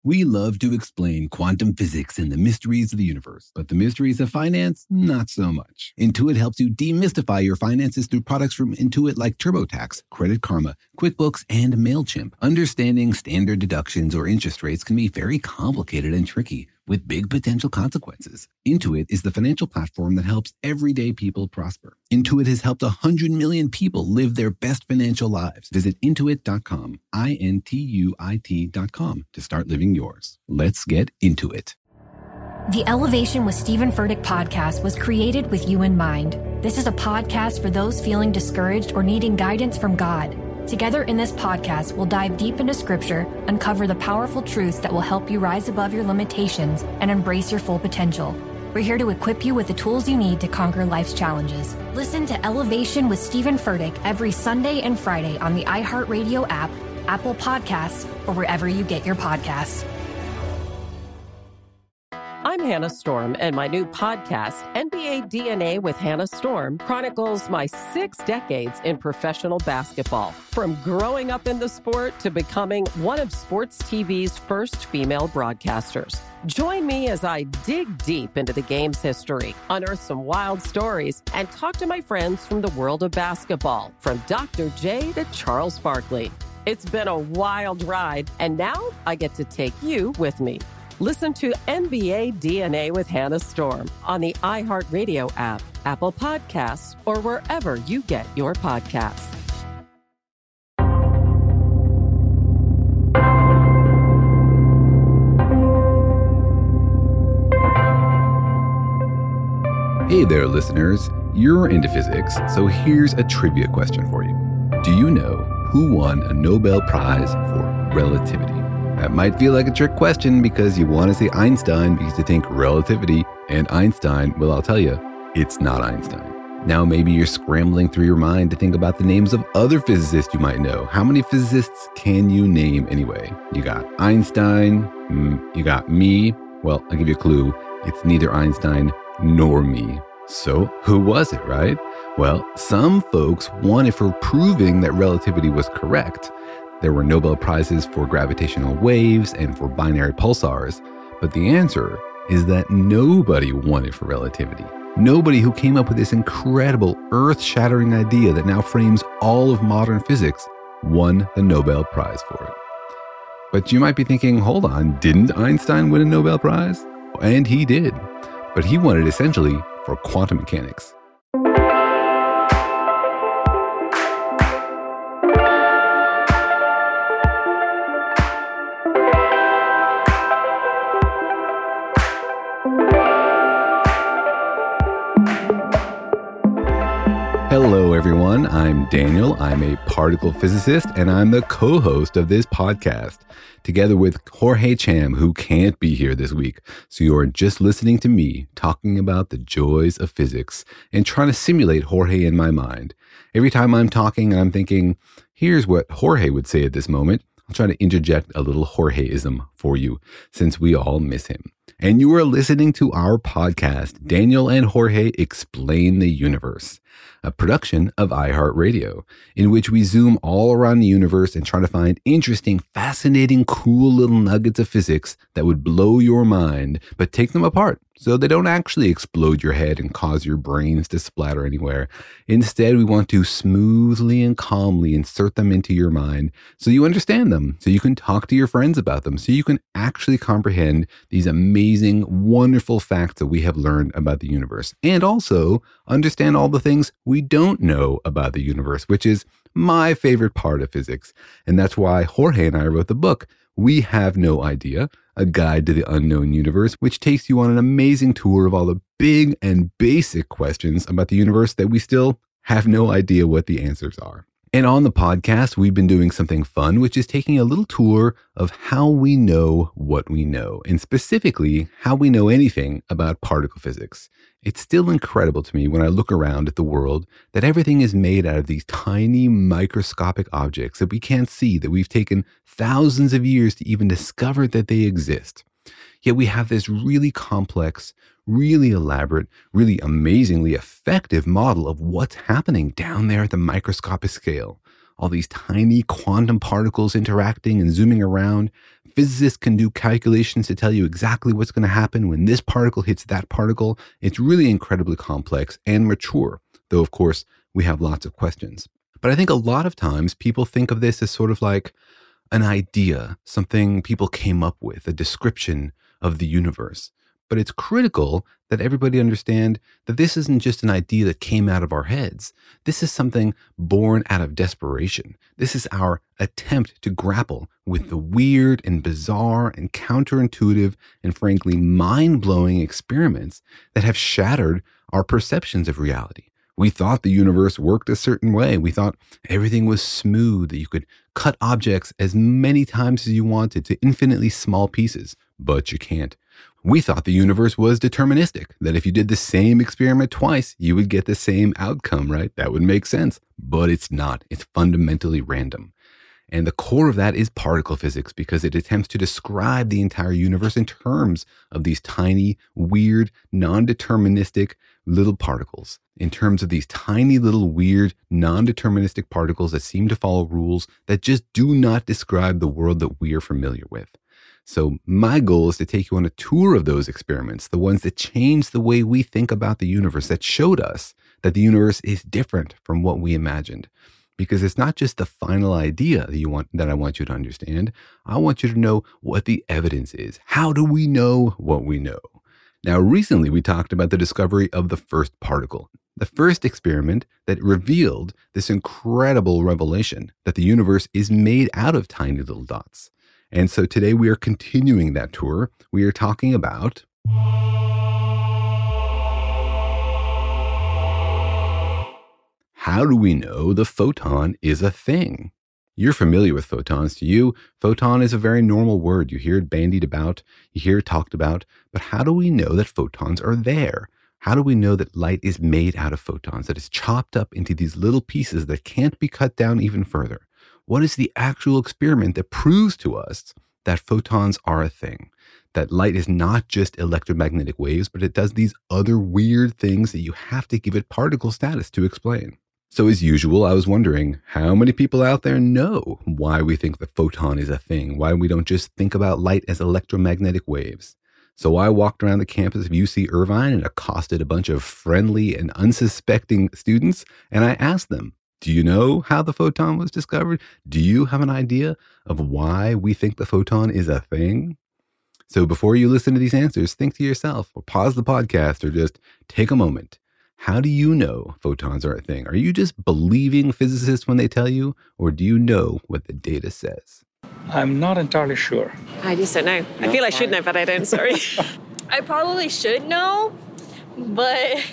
We love to explain quantum physics and the mysteries of the universe, but the mysteries of finance, not so much. Intuit helps you demystify your finances through products from Intuit like TurboTax, Credit Karma, QuickBooks, and MailChimp. Understanding standard deductions or interest rates can be very complicated and tricky, with big potential consequences. Intuit is the financial platform that helps everyday people prosper. Intuit has helped 100 million people live their best financial lives. Visit intuit.com, INTUIT.com, to start living yours. Let's get into it. The Elevation with Stephen Furtick podcast was created with you in mind. This is a podcast for those feeling discouraged or needing guidance from God. Together in this podcast, we'll dive deep into Scripture, uncover the powerful truths that will help you rise above your limitations and embrace your full potential. We're here to equip you with the tools you need to conquer life's challenges. Listen to Elevation with Stephen Furtick every Sunday and Friday on the iHeartRadio app, Apple Podcasts, or wherever you get your podcasts. I'm Hannah Storm, and my new podcast, NBA DNA with Hannah Storm, chronicles my 6 decades in professional basketball. From growing up in the sport to becoming one of sports TV's first female broadcasters. Join me as I dig deep into the game's history, unearth some wild stories, and talk to my friends from the world of basketball, from Dr. J to Charles Barkley. It's been a wild ride, and now I get to take you with me. Listen to NBA DNA with Hannah Storm on the iHeartRadio app, Apple Podcasts, or wherever you get your podcasts. Hey there, listeners. You're into physics, so here's a trivia question for you. Do you know who won a Nobel Prize for relativity? That might feel like a trick question because you want to say Einstein because you think relativity and Einstein. Well, I'll tell you, it's not Einstein. Now, maybe you're scrambling through your mind to think about the names of other physicists you might know. How many physicists can you name anyway? You got Einstein, you got me. Well, I'll give you a clue. It's neither Einstein nor me. So who was it, right? Well, some folks won it for proving that relativity was correct. There were Nobel Prizes for gravitational waves and for binary pulsars, but the answer is that nobody won it for relativity. Nobody who came up with this incredible, earth-shattering idea that now frames all of modern physics won the Nobel Prize for it. But you might be thinking, hold on, didn't Einstein win a Nobel Prize? And he did, but he won it essentially for quantum mechanics. Hello, everyone. I'm Daniel. I'm a particle physicist, and I'm the co-host of this podcast, together with Jorge Cham, who can't be here this week. So you're just listening to me talking about the joys of physics and trying to simulate Jorge in my mind. Every time I'm talking and I'm thinking, here's what Jorge would say at this moment, I'll try to interject a little Jorgeism for you, since we all miss him. And you are listening to our podcast, Daniel and Jorge Explain the Universe, a production of iHeartRadio, in which we zoom all around the universe and try to find interesting, fascinating, cool little nuggets of physics that would blow your mind, but take them apart so they don't actually explode your head and cause your brains to splatter anywhere. Instead, we want to smoothly and calmly insert them into your mind so you understand them, so you can talk to your friends about them, so you can actually comprehend these amazing, wonderful facts that we have learned about the universe, and also understand all the things we don't know about the universe, which is my favorite part of physics. And that's why Jorge and I wrote the book, We Have No Idea, A Guide to the Unknown Universe, which takes you on an amazing tour of all the big and basic questions about the universe that we still have no idea what the answers are. And on the podcast, we've been doing something fun, which is taking a little tour of how we know what we know, and specifically how we know anything about particle physics. It's still incredible to me when I look around at the world that everything is made out of these tiny microscopic objects that we can't see, that we've taken thousands of years to even discover that they exist. Yet we have this really complex, really elaborate, really amazingly effective model of what's happening down there at the microscopic scale. All these tiny quantum particles interacting and zooming around, Physicists can do calculations to tell you exactly what's going to happen when this particle hits that particle. It's really incredibly complex and mature, though, of course, we have lots of questions. But I think a lot of times people think of this as sort of like an idea, something people came up with, a description of the universe. But it's critical that everybody understand that this isn't just an idea that came out of our heads. This is something born out of desperation. This is our attempt to grapple with the weird and bizarre and counterintuitive and frankly mind-blowing experiments that have shattered our perceptions of reality. We thought the universe worked a certain way. We thought everything was smooth, that you could cut objects as many times as you wanted to infinitely small pieces, but you can't. We thought the universe was deterministic, that if you did the same experiment twice, you would get the same outcome, right? That would make sense, but it's not. It's fundamentally random. And the core of that is particle physics because it attempts to describe the entire universe in terms of these tiny, weird, non-deterministic little particles, in terms of these tiny little weird, non-deterministic particles that seem to follow rules that just do not describe the world that we are familiar with. So my goal is to take you on a tour of those experiments, the ones that changed the way we think about the universe, that showed us that the universe is different from what we imagined. Because it's not just the final idea that I want you to understand. I want you to know what the evidence is. How do we know what we know? Now, recently we talked about the discovery of the first particle, the first experiment that revealed this incredible revelation that the universe is made out of tiny little dots. And so today we are continuing that tour. We are talking about how do we know the photon is a thing? You're familiar with photons. To you, photon is a very normal word. You hear it bandied about, you hear it talked about, but how do we know that photons are there? How do we know that light is made out of photons, that it's chopped up into these little pieces that can't be cut down even further? What is the actual experiment that proves to us that photons are a thing? That light is not just electromagnetic waves, but it does these other weird things that you have to give it particle status to explain. So as usual, I was wondering how many people out there know why we think the photon is a thing, why we don't just think about light as electromagnetic waves. So I walked around the campus of UC Irvine and accosted a bunch of friendly and unsuspecting students, and I asked them, do you know how the photon was discovered? Do you have an idea of why we think the photon is a thing? So before you listen to these answers, think to yourself or pause the podcast or just take a moment. How do you know photons are a thing? Are you just believing physicists when they tell you, or do you know what the data says? I'm not entirely sure. I just don't know. I feel I should know, but I don't, sorry. I probably should know, but...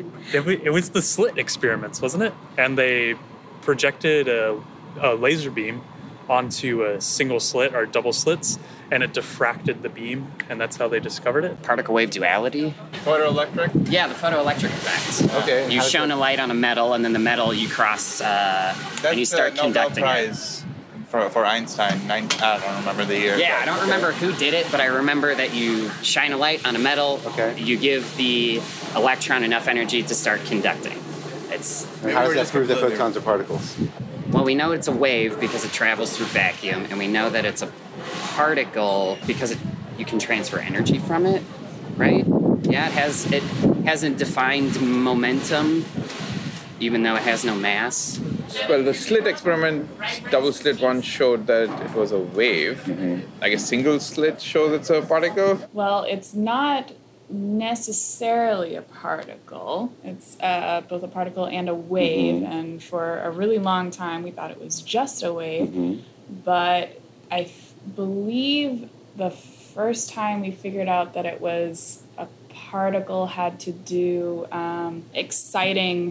It was the slit experiments, wasn't it? And they projected a laser beam onto a single slit or double slits, and it diffracted the beam, and that's how they discovered it. Particle wave duality. Photoelectric? Yeah, the photoelectric effect. Okay. You shone a light on a metal, and then the metal you cross, and you start conducting Prize for Einstein. I don't remember the year. Yeah, I don't remember who did it, but I remember that you shine a light on a metal. Okay. You give the electron enough energy to start conducting. How does that prove that photons are particles? Well, we know it's a wave because it travels through vacuum, and we know that it's a particle because you can transfer energy from it, right? Yeah, it has a defined momentum, even though it has no mass. Well, the slit experiment, double slit one, showed that it was a wave. Mm-hmm. Like a single slit shows it's a particle. Well, it's not necessarily a particle. It's both a particle and a wave. Mm-hmm. And for a really long time, we thought it was just a wave. Mm-hmm. But I believe the first time we figured out that it was a particle had to do exciting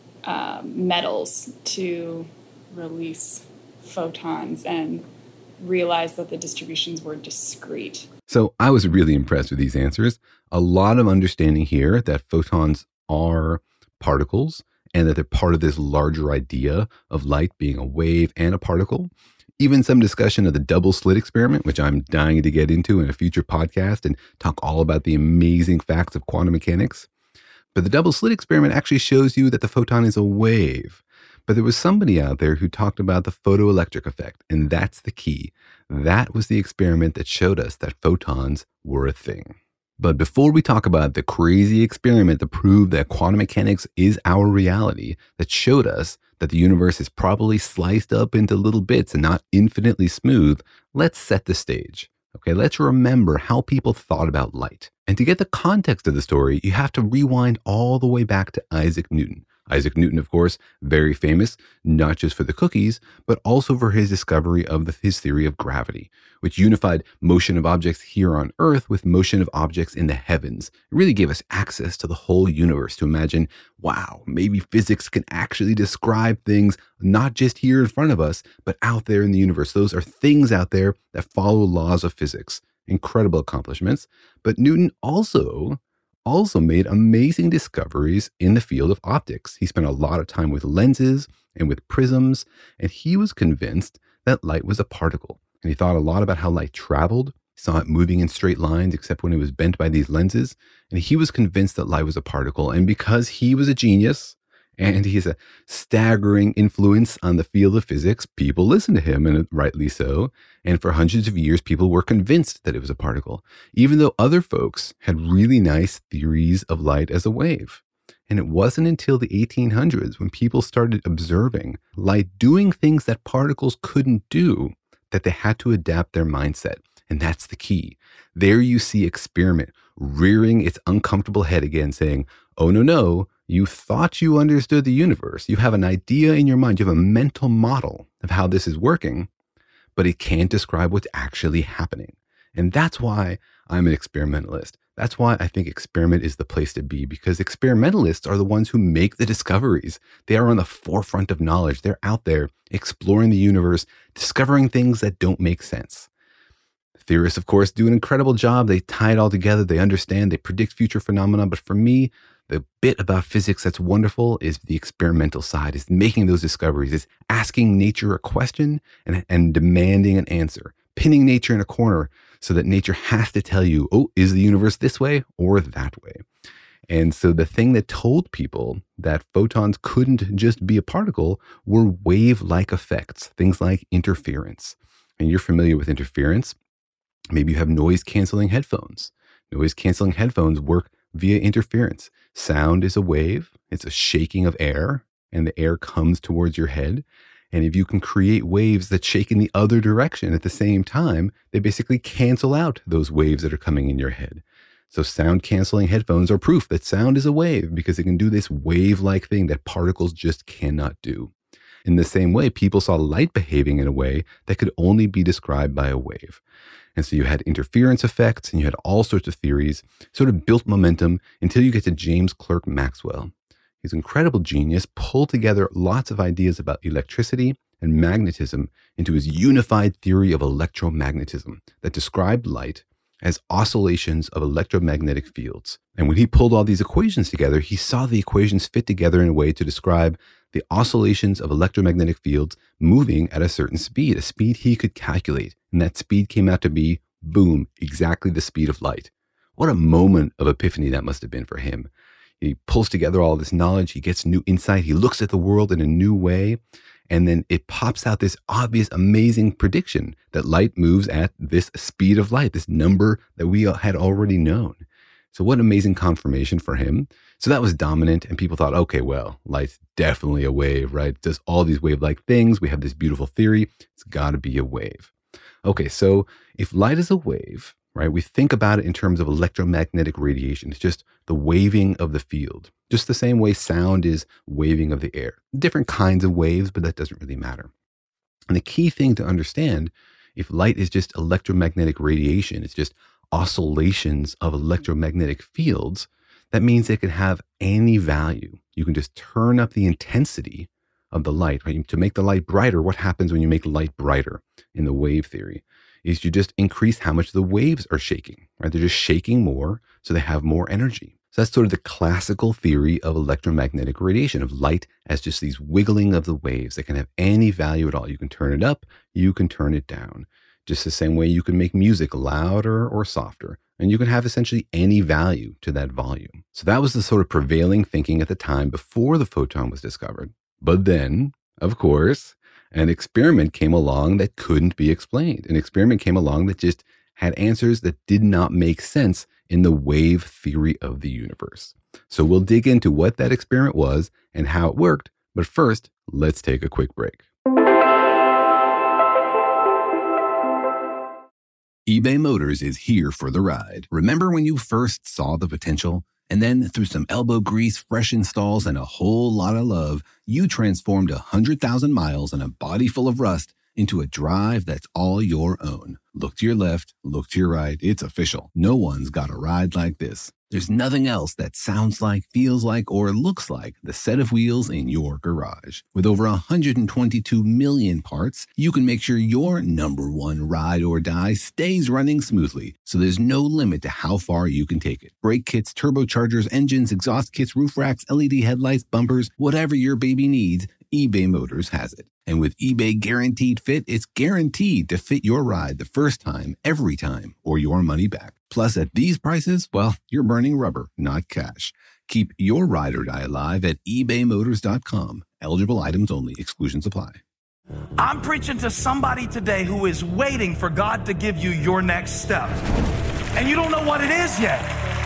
metals to release photons and realize that the distributions were discrete. So I was really impressed with these answers. A lot of understanding here that photons are particles and that they're part of this larger idea of light being a wave and a particle. Even some discussion of the double slit experiment, which I'm dying to get into in a future podcast and talk all about the amazing facts of quantum mechanics. But the double slit experiment actually shows you that the photon is a wave. But there was somebody out there who talked about the photoelectric effect, and that's the key. That was the experiment that showed us that photons were a thing. But before we talk about the crazy experiment that proved that quantum mechanics is our reality, that showed us that the universe is probably sliced up into little bits and not infinitely smooth, let's set the stage. Okay, let's remember how people thought about light. And to get the context of the story, you have to rewind all the way back to Isaac Newton. Isaac Newton, of course, very famous, not just for the cookies, but also for his discovery of his theory of gravity, which unified motion of objects here on Earth with motion of objects in the heavens. It really gave us access to the whole universe to imagine, wow, maybe physics can actually describe things not just here in front of us, but out there in the universe. Those are things out there that follow laws of physics. Incredible accomplishments. But Newton also made amazing discoveries in the field of optics. He spent a lot of time with lenses and with prisms, and he was convinced that light was a particle. And he thought a lot about how light traveled. He saw it moving in straight lines, except when it was bent by these lenses. And he was convinced that light was a particle. And because he was a genius, and he has a staggering influence on the field of physics, people listened to him, and rightly so. And for hundreds of years, people were convinced that it was a particle, even though other folks had really nice theories of light as a wave. And it wasn't until the 1800s when people started observing light doing things that particles couldn't do that they had to adapt their mindset. And that's the key. There you see experiment rearing its uncomfortable head again, saying, oh, no, you thought you understood the universe. You have an idea in your mind. You have a mental model of how this is working, but it can't describe what's actually happening. And that's why I'm an experimentalist. That's why I think experiment is the place to be, because experimentalists are the ones who make the discoveries. They are on the forefront of knowledge. They're out there exploring the universe, discovering things that don't make sense. Theorists, of course, do an incredible job. They tie it all together. They understand, they predict future phenomena. But for me, the bit about physics that's wonderful is the experimental side, is making those discoveries, is asking nature a question and demanding an answer, pinning nature in a corner so that nature has to tell you, oh, is the universe this way or that way? And so the thing that told people that photons couldn't just be a particle were wave-like effects, things like interference. And you're familiar with interference. Maybe you have noise-canceling headphones. Noise-canceling headphones work via interference. Sound is a wave. It's a shaking of air, and the air comes towards your head. And if you can create waves that shake in the other direction at the same time, they basically cancel out those waves that are coming in your head. So sound-canceling headphones are proof that sound is a wave, because it can do this wave-like thing that particles just cannot do. In the same way, people saw light behaving in a way that could only be described by a wave. And so you had interference effects, and you had all sorts of theories, sort of built momentum until you get to James Clerk Maxwell. His incredible genius pulled together lots of ideas about electricity and magnetism into his unified theory of electromagnetism that described light as oscillations of electromagnetic fields. And when he pulled all these equations together, he saw the equations fit together in a way to describe the oscillations of electromagnetic fields moving at a certain speed, a speed he could calculate. And that speed came out to be, boom, exactly the speed of light. What a moment of epiphany that must have been for him. He pulls together all this knowledge. He gets new insight. He looks at the world in a new way. And then it pops out this obvious, amazing prediction that light moves at this speed of light, this number that we had already known. So what amazing confirmation for him. So that was dominant, and people thought, okay, well, light's definitely a wave, right? It does all these wave-like things. We have this beautiful theory. It's got to be a wave. Okay, so if light is a wave, right, we think about it in terms of electromagnetic radiation. It's just the waving of the field, just the same way sound is waving of the air. Different kinds of waves, but that doesn't really matter. And the key thing to understand, if light is just electromagnetic radiation, it's just oscillations of electromagnetic fields, that means it can have any value. You can just turn up the intensity of the light, right? To make the light brighter, what happens when you make light brighter in the wave theory is you just increase how much the waves are shaking, right? They're just shaking more, so they have more energy. So that's sort of the classical theory of electromagnetic radiation, of light as just these wiggling of the waves that can have any value at all. You can turn it up, you can turn it down. Just the same way you can make music louder or softer, and you can have essentially any value to that volume. So that was the sort of prevailing thinking at the time before the photon was discovered. But then, of course, an experiment came along that couldn't be explained. An experiment came along that just had answers that did not make sense in the wave theory of the universe. So we'll dig into what that experiment was and how it worked. But first, let's take a quick break. eBay Motors is here for the ride. Remember when you first saw the potential? And then through some elbow grease, fresh installs, and a whole lot of love, you transformed 100,000 miles and a body full of rust into a drive that's all your own. Look to your left, look to your right. It's official. No one's got a ride like this. There's nothing else that sounds like, feels like, or looks like the set of wheels in your garage. With over 122 million parts, you can make sure your number one ride or die stays running smoothly, so there's no limit to how far you can take it. Brake kits, turbochargers, engines, exhaust kits, roof racks, LED headlights, bumpers, whatever your baby needs, eBay Motors has it. And with eBay Guaranteed Fit, it's guaranteed to fit your ride the first time, every time, or your money back. Plus, at these prices, well, you're burning rubber, not cash. Keep your ride or die alive at ebaymotors.com. Eligible items only. Exclusions apply. I'm preaching to somebody today who is waiting for God to give you your next step. And you don't know what it is yet.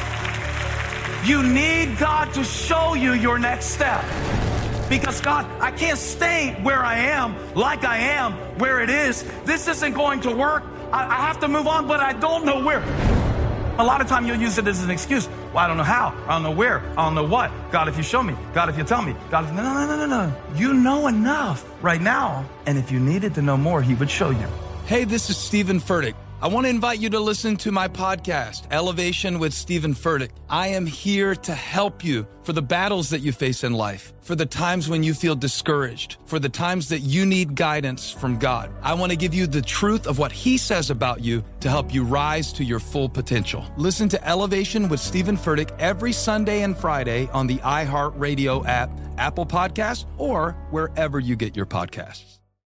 You need God to show you your next step. Because God, I can't stay where I am, like I am, where it is. This isn't going to work. I have to move on, but I don't know where. A lot of time you'll use it as an excuse. Well, I don't know how. I don't know where. I don't know what. God, if you show me. God, if you tell me. God, if... No. You know enough right now. And if you needed to know more, he would show you. Hey, this is Stephen Furtick. I want to invite you to listen to my podcast, Elevation with Stephen Furtick. I am here to help you for the battles that you face in life, for the times when you feel discouraged, for the times that you need guidance from God. I want to give you the truth of what he says about you to help you rise to your full potential. Listen to Elevation with Stephen Furtick every Sunday and Friday on the iHeartRadio app, Apple Podcasts, or wherever you get your podcasts.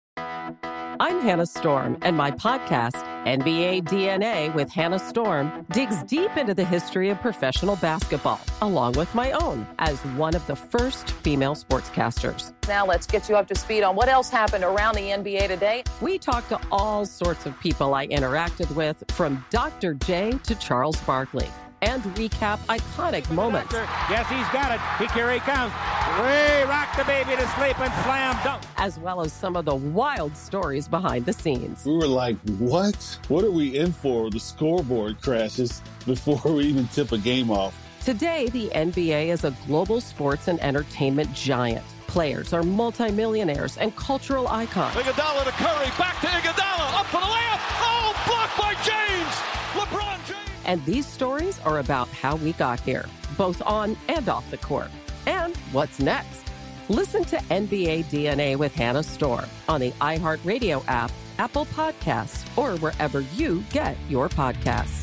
I'm Hannah Storm, and my podcast, NBA DNA with Hannah Storm, digs deep into the history of professional basketball, along with my own, as one of the first female sportscasters. Now let's get you up to speed on what else happened around the NBA today. We talk to all sorts of people I interacted with, from Dr. J to Charles Barkley, and recap iconic moments. Yes, he's got it. Here he comes. Way rock the baby to sleep and slam dunk. As well as some of the wild stories behind the scenes. We were like, what? What are we in for? The scoreboard crashes before we even tip a game off. Today, the NBA is a global sports and entertainment giant. Players are multimillionaires and cultural icons. Iguodala to Curry, back to Iguodala, up for the layup. Oh, blocked by James. LeBron James. And these stories are about how we got here, both on and off the court. And what's next? Listen to NBA DNA with Hannah Storm on the iHeartRadio app, Apple Podcasts, or wherever you get your podcasts.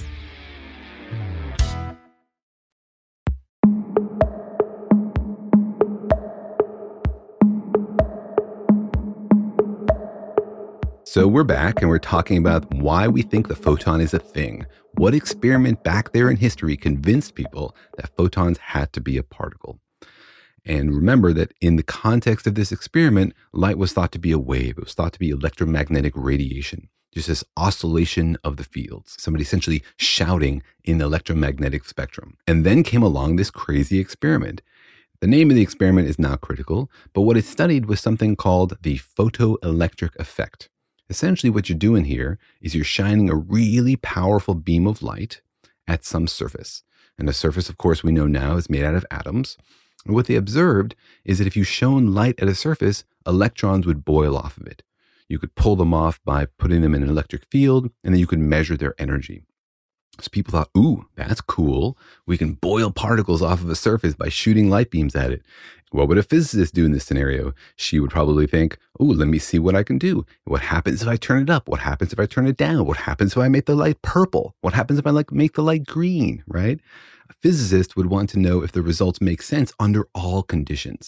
So we're back and we're talking about why we think the photon is a thing. What experiment back there in history convinced people that photons had to be a particle? And remember that in the context of this experiment, light was thought to be a wave. It was thought to be electromagnetic radiation, just this oscillation of the fields, somebody essentially shouting in the electromagnetic spectrum. And then came along this crazy experiment. The name of the experiment is not critical, but what it studied was something called the photoelectric effect. Essentially, what you're doing here is you're shining a really powerful beam of light at some surface. And the surface, of course, we know now is made out of atoms. And what they observed is that if you shone light at a surface, electrons would boil off of it. You could pull them off by putting them in an electric field, and then you could measure their energy. So people thought, ooh, that's cool. We can boil particles off of a surface by shooting light beams at it. What would a physicist do in this scenario? She would probably think, oh, let me see what I can do. What happens if I turn it up? What happens if I turn it down? What happens if I make the light purple? What happens if I make the light green, right? A physicist would want to know if the results make sense under all conditions.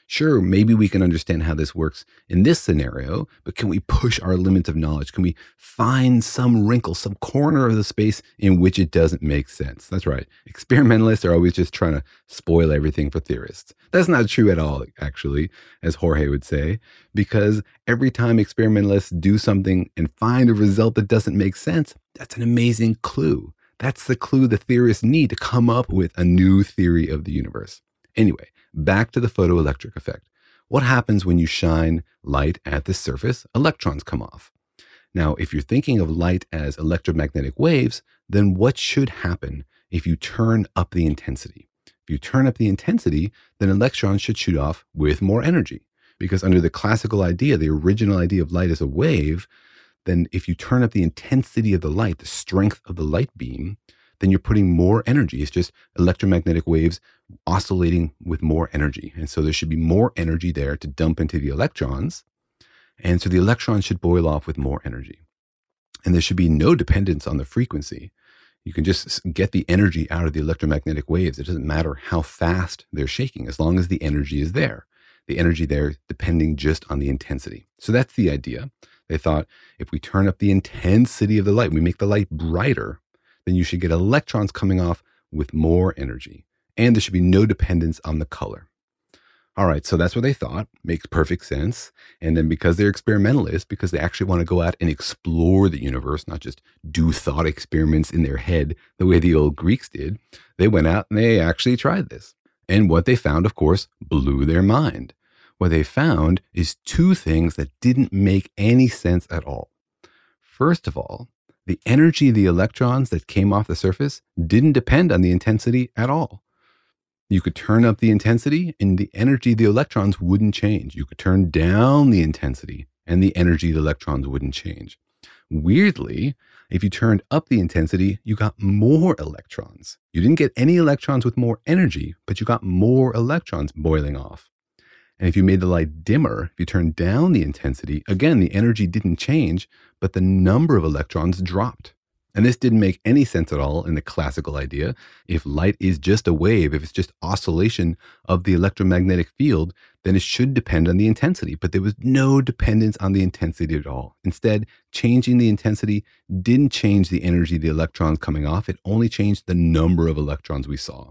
Sure, maybe we can understand how this works in this scenario, but can we push our limits of knowledge? Can we find some wrinkle, some corner of the space in which it doesn't make sense? That's right. Experimentalists are always just trying to spoil everything for theorists. That's not true at all, actually, as Jorge would say, because every time experimentalists do something and find a result that doesn't make sense, that's an amazing clue. That's the clue the theorists need to come up with a new theory of the universe. Anyway, back to the photoelectric effect. What happens when you shine light at the surface? Electrons come off. Now, if you're thinking of light as electromagnetic waves, then what should happen if you turn up the intensity? If you turn up the intensity, then electrons should shoot off with more energy. Because under the classical idea, the original idea of light as a wave, then if you turn up the intensity of the light, the strength of the light beam, then you're putting more energy. It's just electromagnetic waves oscillating with more energy. And so there should be more energy there to dump into the electrons. And so the electrons should boil off with more energy. And there should be no dependence on the frequency. You can just get the energy out of the electromagnetic waves. It doesn't matter how fast they're shaking, as long as the energy is there. The energy there depending just on the intensity. So that's the idea. They thought if we turn up the intensity of the light, we make the light brighter, then you should get electrons coming off with more energy. And there should be no dependence on the color. All right, so that's what they thought. Makes perfect sense. And then because they're experimentalists, because they actually want to go out and explore the universe, not just do thought experiments in their head the way the old Greeks did, they went out and they actually tried this. And what they found, of course, blew their mind. What they found is two things that didn't make any sense at all. First of all, the energy of the electrons that came off the surface didn't depend on the intensity at all. You could turn up the intensity and the energy of the electrons wouldn't change. You could turn down the intensity and the energy of the electrons wouldn't change. Weirdly, if you turned up the intensity, you got more electrons. You didn't get any electrons with more energy, but you got more electrons boiling off. And if you made the light dimmer, if you turned down the intensity, again, the energy didn't change, but the number of electrons dropped. And this didn't make any sense at all in the classical idea. If light is just a wave, if it's just oscillation of the electromagnetic field, then it should depend on the intensity. But there was no dependence on the intensity at all. Instead, changing the intensity didn't change the energy of the electrons coming off. It only changed the number of electrons we saw.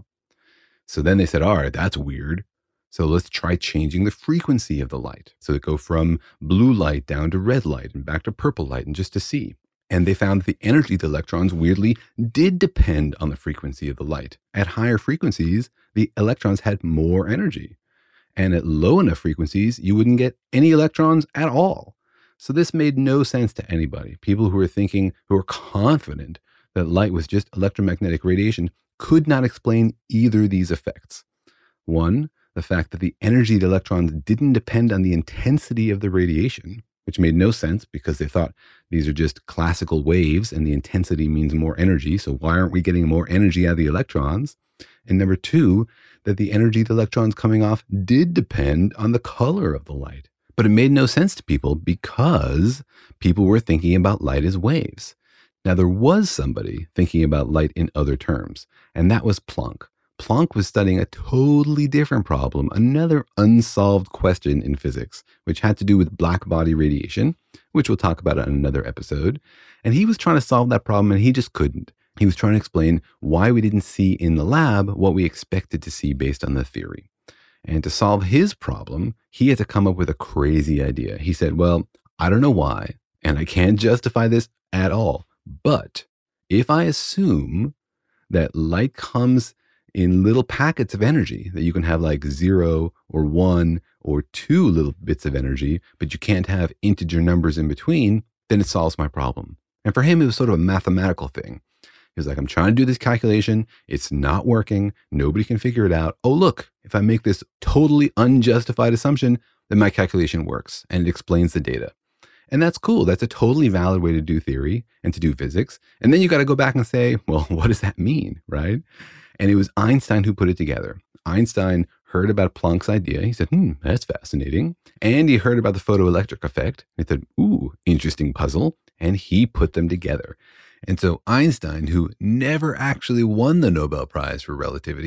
So then they said, all right, that's weird. So let's try changing the frequency of the light. So it go from blue light down to red light and back to purple light and just to see. And they found that the energy of the electrons weirdly did depend on the frequency of the light. At higher frequencies, the electrons had more energy. And at low enough frequencies, you wouldn't get any electrons at all. So this made no sense to anybody. People who were confident that light was just electromagnetic radiation could not explain either of these effects. One, the fact that the energy of the electrons didn't depend on the intensity of the radiation, which made no sense because they thought these are just classical waves and the intensity means more energy. So why aren't we getting more energy out of the electrons? And number two, that the energy of the electrons coming off did depend on the color of the light. But it made no sense to people because people were thinking about light as waves. Now, there was somebody thinking about light in other terms, and that was Planck. Planck was studying a totally different problem, another unsolved question in physics, which had to do with black body radiation, which we'll talk about on another episode. And he was trying to solve that problem and he just couldn't. He was trying to explain why we didn't see in the lab what we expected to see based on the theory. And to solve his problem, he had to come up with a crazy idea. He said, well, I don't know why, and I can't justify this at all, but if I assume that light comes in little packets of energy, that you can have like 0 or 1 or 2 little bits of energy, but you can't have integer numbers in between, then it solves my problem. And for him, it was sort of a mathematical thing. He was like, I'm trying to do this calculation. It's not working. Nobody can figure it out. Oh, look, if I make this totally unjustified assumption, then my calculation works and it explains the data. And that's cool. That's a totally valid way to do theory and to do physics. And then you got to go back and say, well, what does that mean, right? And it was Einstein who put it together. Einstein heard about Planck's idea. He said, that's fascinating. And he heard about the photoelectric effect. He said, ooh, interesting puzzle. And he put them together. And so Einstein, who never actually won the Nobel Prize for relativity,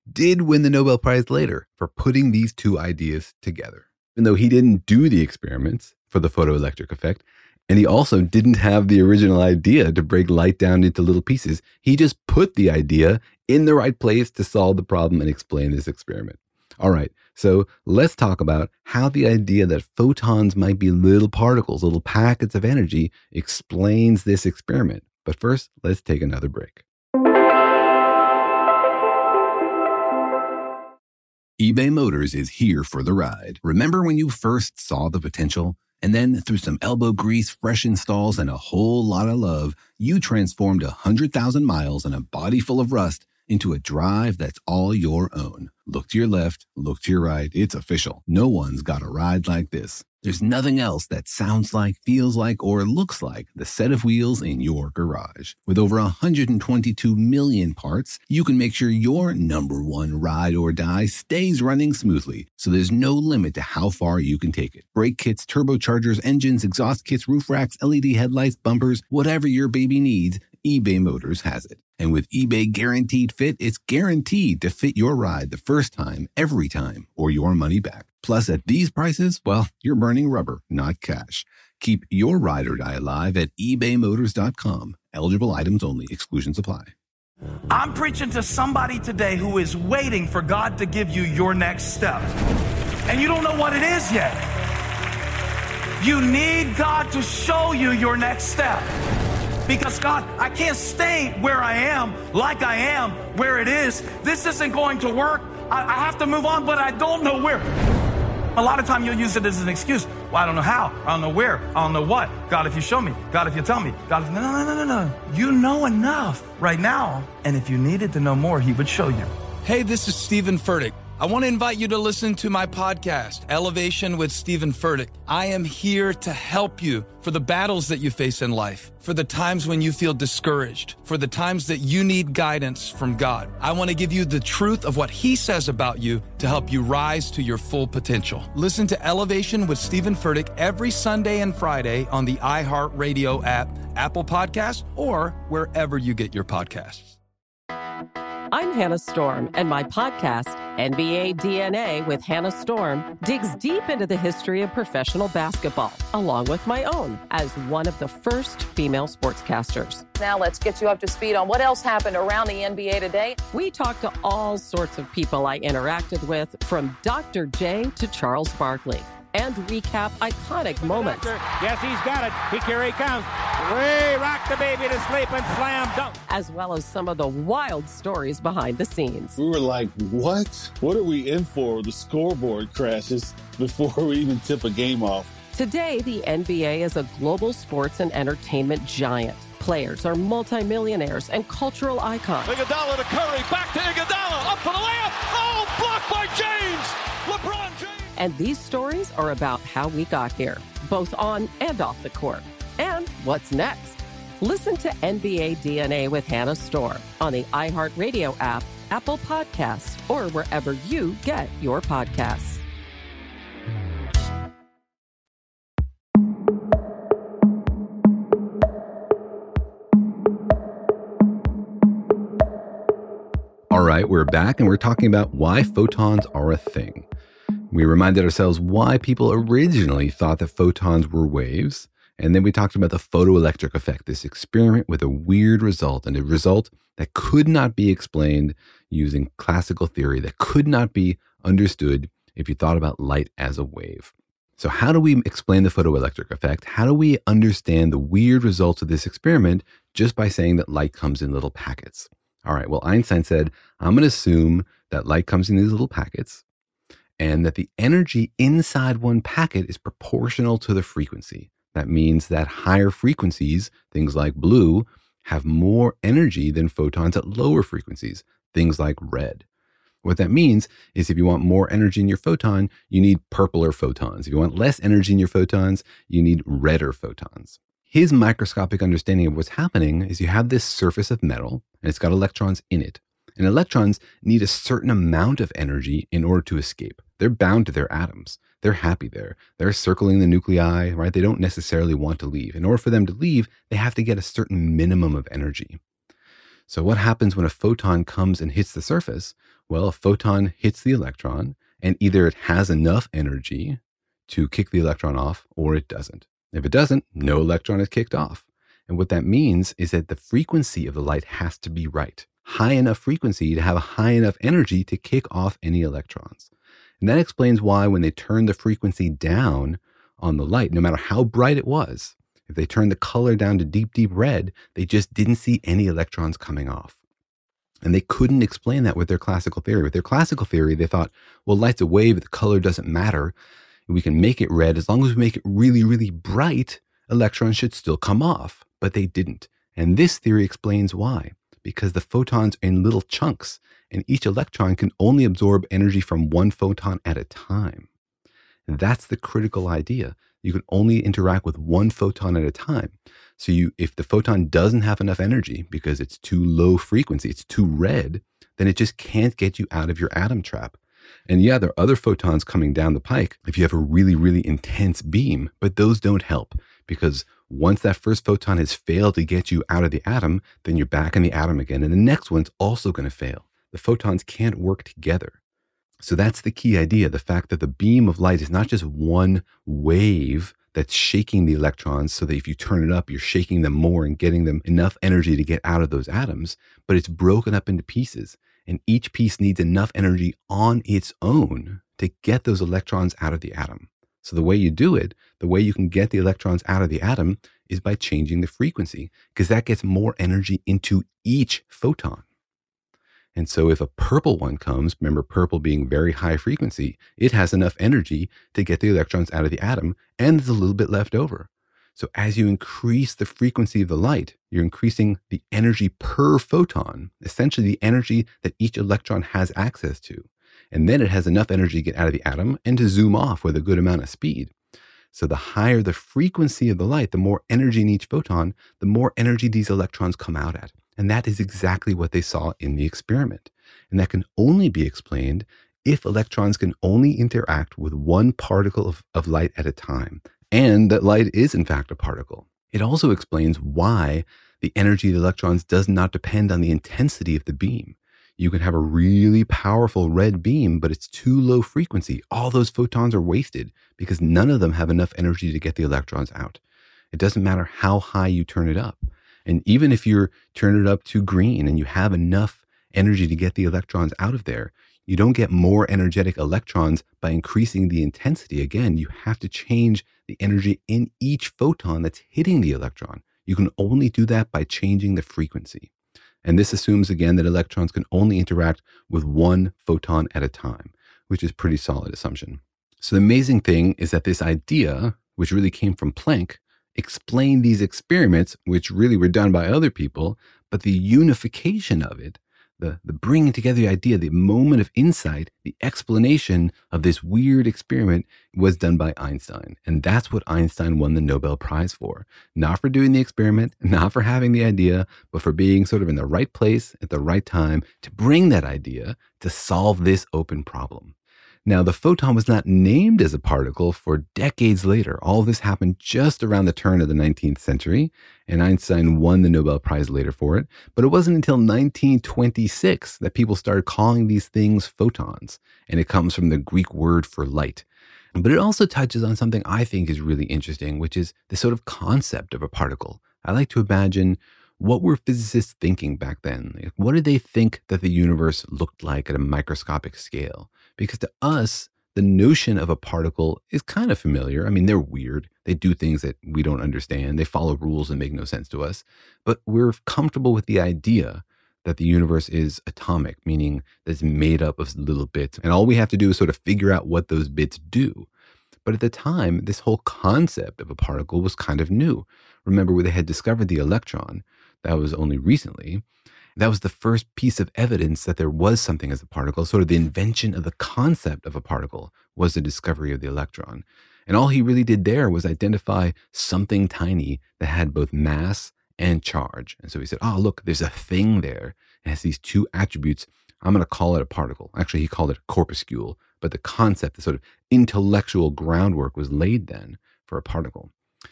did win the Nobel Prize later for putting these two ideas together. Even though he didn't do the experiments for the photoelectric effect, and he also didn't have the original idea to break light down into little pieces, he just put the idea in the right place to solve the problem and explain this experiment. All right, so let's talk about how the idea that photons might be little particles, little packets of energy, explains this experiment. But first, let's take another break. eBay Motors is here for the ride. Remember when you first saw the potential? And then through some elbow grease, fresh installs, and a whole lot of love, you transformed 100,000 miles and a body full of rust into a drive that's all your own. Look to your left, look to your right. It's official. No one's got a ride like this. There's nothing else that sounds like, feels like, or looks like the set of wheels in your garage. With over 122 million parts, you can make sure your number one ride or die stays running smoothly, so there's no limit to how far you can take it. Brake kits, turbochargers, engines, exhaust kits, roof racks, LED headlights, bumpers, whatever your baby needs, eBay Motors has it. And with eBay Guaranteed Fit, it's guaranteed to fit your ride the first time, every time, or your money back. Plus, at these prices, well, you're burning rubber, not cash. Keep your ride or die alive at ebaymotors.com. Eligible items only. Exclusions apply. I'm preaching to somebody today who is waiting for God to give you your next step. And you don't know what it is yet. You need God to show you your next step. Because God, I can't stay where I am, like I am, where it is. This isn't going to work. I have to move on, but I don't know where. A lot of time you'll use it as an excuse. Well, I don't know how. I don't know where. I don't know what. God, if you show me. God, if you tell me. God, if... No. You know enough right now. And if you needed to know more, he would show you. Hey, this is Stephen Furtick. I want to invite you to listen to my podcast, Elevation with Stephen Furtick. I am here to help you for the battles that you face in life, for the times when you feel discouraged, for the times that you need guidance from God. I want to give you the truth of what he says about you to help you rise to your full potential. Listen to Elevation with Stephen Furtick every Sunday and Friday on the iHeartRadio app, Apple Podcasts, or wherever you get your podcasts. I'm Hannah Storm, and my podcast, NBA DNA with Hannah Storm, digs deep into the history of professional basketball, along with my own, as one of the first female sportscasters. Now let's get you up to speed on what else happened around the NBA today. We talked to all sorts of people I interacted with, from Dr. J to Charles Barkley, and recap iconic moments. Yes, he's got it. Here he comes. Way rock the baby to sleep and slam dunk. As well as some of the wild stories behind the scenes. We were like, what? What are we in for? The scoreboard crashes before we even tip a game off. Today, the NBA is a global sports and entertainment giant. Players are multimillionaires and cultural icons. Iguodala to Curry, back to Iguodala, up for the layup. Oh, blocked by James. LeBron James. And these stories are about how we got here, both on and off the court. And what's next? Listen to NBA DNA with Hannah Storm on the iHeartRadio app, Apple Podcasts, or wherever you get your podcasts. All right, we're back and we're talking about why photons are a thing. We reminded ourselves why people originally thought that photons were waves. And then we talked about the photoelectric effect, this experiment with a weird result, and a result that could not be explained using classical theory, that could not be understood if you thought about light as a wave. So how do we explain the photoelectric effect? How do we understand the weird results of this experiment just by saying that light comes in little packets? All right, well, Einstein said, I'm going to assume that light comes in these little packets, and that the energy inside one packet is proportional to the frequency. That means that higher frequencies, things like blue, have more energy than photons at lower frequencies, things like red. What that means is if you want more energy in your photon, you need purpler photons. If you want less energy in your photons, you need redder photons. His microscopic understanding of what's happening is you have this surface of metal, and it's got electrons in it. And electrons need a certain amount of energy in order to escape. They're bound to their atoms. They're happy there. They're circling the nuclei, right? They don't necessarily want to leave. In order for them to leave, they have to get a certain minimum of energy. So what happens when a photon comes and hits the surface? Well, a photon hits the electron, and either it has enough energy to kick the electron off, or it doesn't. If it doesn't, no electron is kicked off. And what that means is that the frequency of the light has to be right. High enough frequency to have a high enough energy to kick off any electrons. And that explains why when they turned the frequency down on the light, no matter how bright it was, if they turned the color down to deep, deep red, they just didn't see any electrons coming off. And they couldn't explain that with their classical theory. With their classical theory, they thought, well, light's a wave, the color doesn't matter. We can make it red. As long as we make it really, really bright, electrons should still come off. But they didn't. And this theory explains why. Because the photons are in little chunks, and each electron can only absorb energy from one photon at a time. And that's the critical idea. You can only interact with one photon at a time. So if the photon doesn't have enough energy because it's too low frequency, it's too red, then it just can't get you out of your atom trap. And yeah, there are other photons coming down the pike if you have a really, really intense beam, but those don't help because once that first photon has failed to get you out of the atom, then you're back in the atom again, and the next one's also going to fail. The photons can't work together. So that's the key idea, the fact that the beam of light is not just one wave that's shaking the electrons so that if you turn it up, you're shaking them more and getting them enough energy to get out of those atoms, but it's broken up into pieces, and each piece needs enough energy on its own to get those electrons out of the atom. So the way you do it, the way you can get the electrons out of the atom is by changing the frequency, because that gets more energy into each photon. And so if a purple one comes, remember purple being very high frequency, it has enough energy to get the electrons out of the atom, and there's a little bit left over. So as you increase the frequency of the light, you're increasing the energy per photon, essentially the energy that each electron has access to. And then it has enough energy to get out of the atom and to zoom off with a good amount of speed. So the higher the frequency of the light, the more energy in each photon, the more energy these electrons come out at. And that is exactly what they saw in the experiment. And that can only be explained if electrons can only interact with one particle of light at a time, and that light is in fact a particle. It also explains why the energy of the electrons does not depend on the intensity of the beam. You can have a really powerful red beam, but it's too low frequency. All those photons are wasted because none of them have enough energy to get the electrons out. It doesn't matter how high you turn it up. And even if you're turning it up to green and you have enough energy to get the electrons out of there, you don't get more energetic electrons by increasing the intensity. Again, you have to change the energy in each photon that's hitting the electron. You can only do that by changing the frequency. And this assumes, again, that electrons can only interact with one photon at a time, which is a pretty solid assumption. So the amazing thing is that this idea, which really came from Planck, explained these experiments, which really were done by other people, but the unification of it, the bringing together the idea, the moment of insight, the explanation of this weird experiment was done by Einstein. And that's what Einstein won the Nobel Prize for. Not for doing the experiment, not for having the idea, but for being sort of in the right place at the right time to bring that idea to solve this open problem. Now, the photon was not named as a particle for decades later. All of this happened just around the turn of the 19th century, and Einstein won the Nobel Prize later for it. But it wasn't until 1926 that people started calling these things photons, and it comes from the Greek word for light. But it also touches on something I think is really interesting, which is the sort of concept of a particle. I like to imagine, what were physicists thinking back then? What did they think that the universe looked like at a microscopic scale? Because to us, the notion of a particle is kind of familiar. I mean, they're weird. They do things that we don't understand. They follow rules that make no sense to us. But we're comfortable with the idea that the universe is atomic, meaning that it's made up of little bits. And all we have to do is sort of figure out what those bits do. But at the time, this whole concept of a particle was kind of new. Remember, where they had discovered the electron, that was only recently. That was the first piece of evidence that there was something as a particle. Sort of the invention of the concept of a particle was the discovery of the electron. And all he really did there was identify something tiny that had both mass and charge. And so he said, oh, look, there's a thing there. It has these two attributes. I'm going to call it a particle. Actually, he called it a corpuscule. But the concept, the sort of intellectual groundwork was laid then for a particle.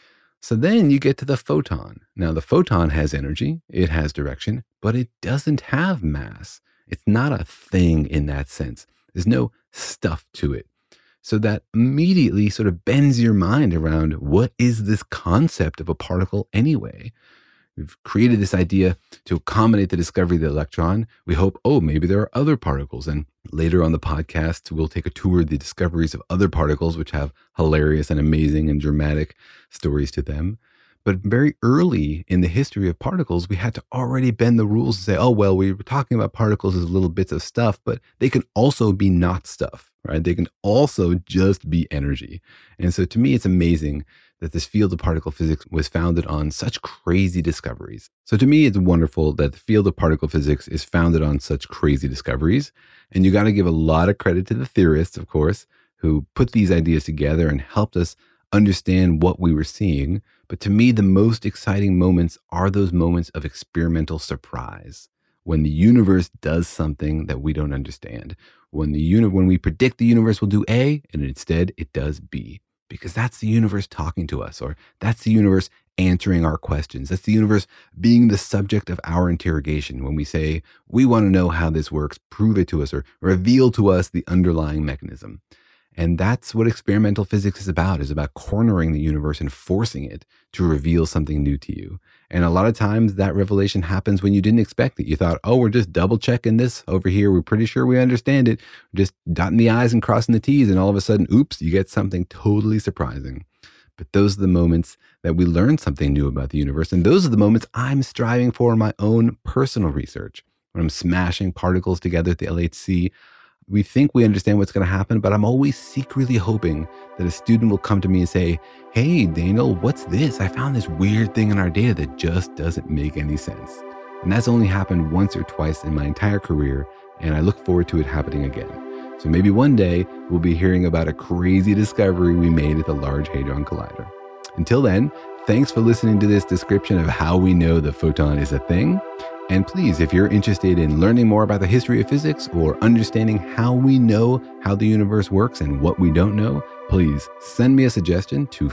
So then you get to the photon. Now, the photon has energy, it has direction, but it doesn't have mass. It's not a thing in that sense. There's no stuff to it. So that immediately sort of bends your mind around what is this concept of a particle anyway? We've created this idea to accommodate the discovery of the electron. We hope, maybe there are other particles. And later on the podcast, we'll take a tour of the discoveries of other particles, which have hilarious and amazing and dramatic stories to them. But very early in the history of particles, we had to already bend the rules and say, we were talking about particles as little bits of stuff, but they can also be not stuff, right? They can also just be energy. And so to me, it's amazing that this field of particle physics was founded on such crazy discoveries. So to me, it's wonderful that the field of particle physics is founded on such crazy discoveries. And you got to give a lot of credit to the theorists, of course, who put these ideas together and helped us understand what we were seeing. But to me, the most exciting moments are those moments of experimental surprise, when the universe does something that we don't understand, when we predict the universe will do A, and instead it does B. Because that's the universe talking to us, or that's the universe answering our questions. That's the universe being the subject of our interrogation when we say, we want to know how this works, prove it to us, or reveal to us the underlying mechanism. And that's what experimental physics is about cornering the universe and forcing it to reveal something new to you. And a lot of times that revelation happens when you didn't expect it. You thought, we're just double checking this over here. We're pretty sure we understand it. We're just dotting the I's and crossing the T's. And all of a sudden, oops, you get something totally surprising. But those are the moments that we learn something new about the universe. And those are the moments I'm striving for in my own personal research. When I'm smashing particles together at the LHC, we think we understand what's going to happen, but I'm always secretly hoping that a student will come to me and say, hey, Daniel, what's this? I found this weird thing in our data that just doesn't make any sense. And that's only happened once or twice in my entire career, and I look forward to it happening again. So maybe one day we'll be hearing about a crazy discovery we made at the Large Hadron Collider. Until then, thanks for listening to this description of how we know the photon is a thing. And please, if you're interested in learning more about the history of physics or understanding how we know how the universe works and what we don't know, please send me a suggestion to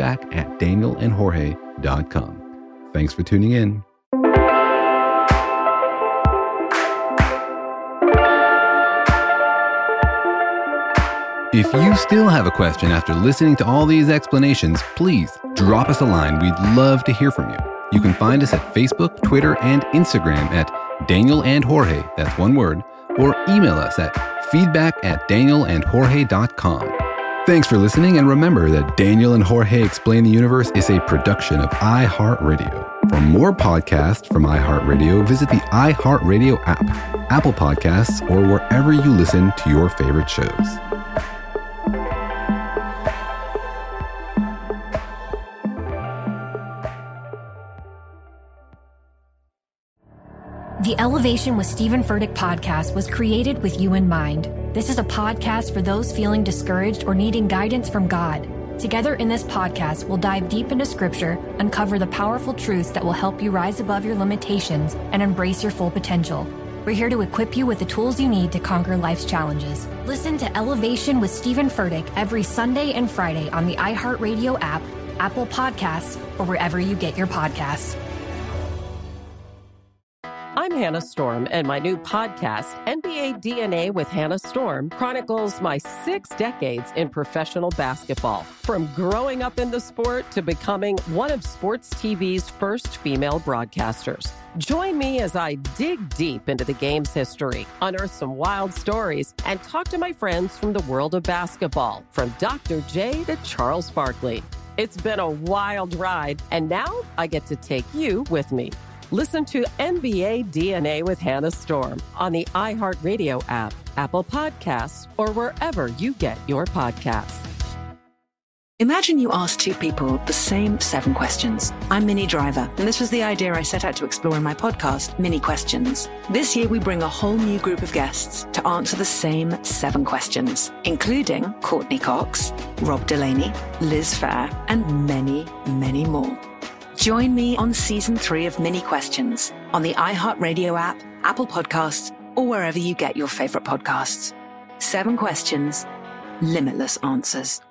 feedback@danielandjorge.com. Thanks for tuning in. If you still have a question after listening to all these explanations, please drop us a line. We'd love to hear from you. You can find us at Facebook, Twitter, and Instagram at Daniel and Jorge, that's one word, or email us at feedback@danielandjorge.com. Thanks for listening, and remember that Daniel and Jorge Explain the Universe is a production of iHeartRadio. For more podcasts from iHeartRadio, visit the iHeartRadio app, Apple Podcasts, or wherever you listen to your favorite shows. The Elevation with Stephen Furtick podcast was created with you in mind. This is a podcast for those feeling discouraged or needing guidance from God. Together in this podcast, we'll dive deep into scripture, uncover the powerful truths that will help you rise above your limitations and embrace your full potential. We're here to equip you with the tools you need to conquer life's challenges. Listen to Elevation with Stephen Furtick every Sunday and Friday on the iHeartRadio app, Apple Podcasts, or wherever you get your podcasts. I'm Hannah Storm, and my new podcast, NBA DNA with Hannah Storm, chronicles my 6 decades in professional basketball. From growing up in the sport to becoming one of sports TV's first female broadcasters. Join me as I dig deep into the game's history, unearth some wild stories, and talk to my friends from the world of basketball, from Dr. J to Charles Barkley. It's been a wild ride, and now I get to take you with me. Listen to NBA DNA with Hannah Storm on the iHeartRadio app, Apple Podcasts, or wherever you get your podcasts. Imagine you ask 2 people the same 7 questions. I'm Minnie Driver, and this was the idea I set out to explore in my podcast, Minnie Questions. This year, we bring a whole new group of guests to answer the same 7 questions, including Courtney Cox, Rob Delaney, Liz Phair, and many, many more. Join me on Season 3 of Minnie Questions on the iHeartRadio app, Apple Podcasts, or wherever you get your favorite podcasts. 7 questions, limitless answers.